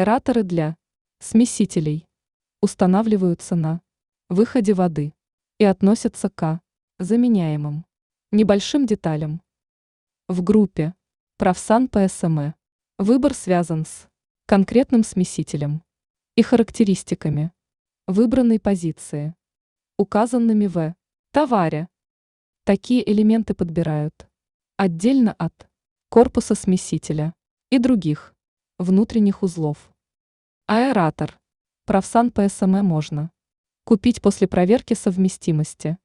Аэраторы для смесителей устанавливаются на выходе воды и относятся к заменяемым небольшим деталям. В группе Профсан ПСМ выбор связан с конкретным смесителем и характеристиками выбранной позиции, указанными в товаре. Такие элементы подбирают отдельно от корпуса смесителя и других внутренних узлов. Аэратор Профсан ПСМ можно купить после проверки совместимости